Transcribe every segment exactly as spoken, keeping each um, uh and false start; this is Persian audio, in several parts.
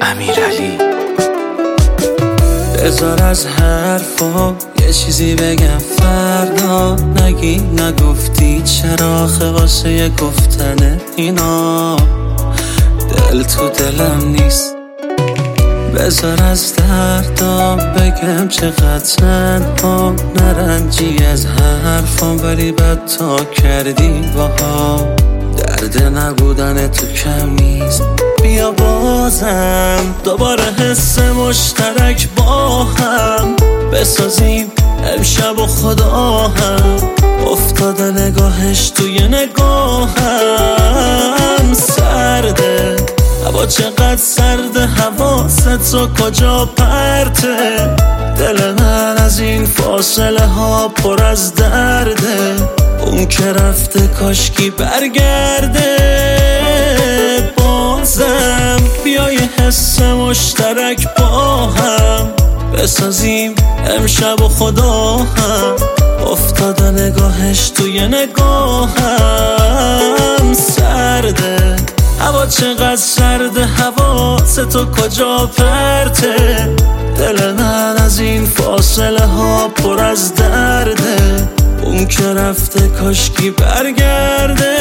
امیرعلی. بذار از حرفا یه چیزی بگم فردا، نگی نگفتی چرا آخه واسه یه گفتن اینا دل تو دلم نیست. بذار از دردا بگم چقدر تنها، نرنجی از حرفام ولی بد تا کردی باها. درد نبودن تو کم نیست، بیا بازم دوباره حس مشترک با هم بسازیم امشب و خدا هم. افتاده نگاهش توی نگاهم، سرده هوا چقدر سرده، حواست تو کجا پرته. دل من از این فاصله ها پر از درده، اون که رفته کاشکی برگرده. بازم بیای حس مشترک با هم بسازیم امشب و خدا هم. افتاده نگاهش توی نگاهم، سرده هوا چقدر سرده، حواست تو کجا پرته. دل من از این فاصله ها پر از درده، اون که رفته کاشکی برگرده.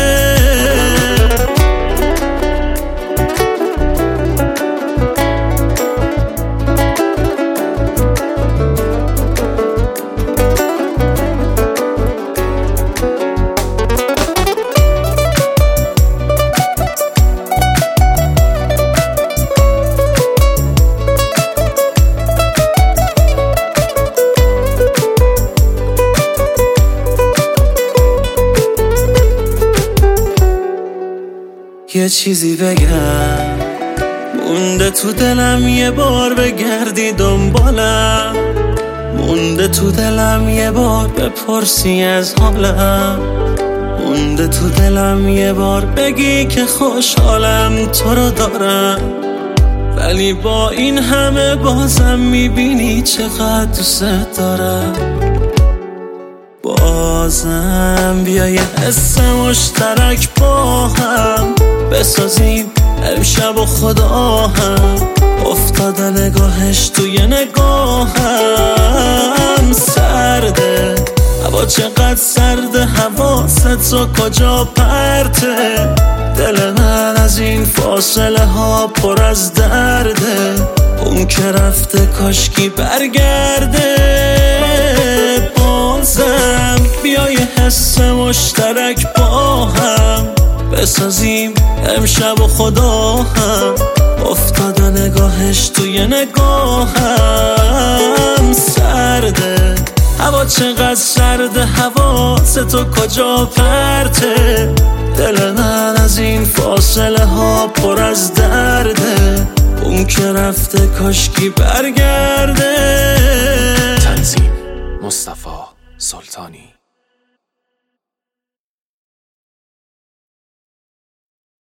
یه چیزی بگم مونده تو دلم، یه بار بگردی دنبالم. مونده تو دلم یه بار بپرسی از حالم. مونده تو دلم یه بار بگی که خوشحالم تو رو دارم. ولی با این همه بازم میبینی چقدر دوست دارم. بازم بیا یه حس مشترک با هم بسازیم امشب و خدا هم. افتاده نگاهش توی نگاهم، سرده هوا چقدر سرده، حواست تو کجا پرته. دل من از این فاصله ها پر از درده، اون که رفته کاشکی برگرده. بازم بیای حس مشترک با هم بسازیم امشب و خدا هم. افتاده نگاهش توی نگاهم، سرده هوا چقدر سرده، حواست تو کجا پرته. دل من از این فاصله ها پر از درده، اون که رفته کاشکی برگرده.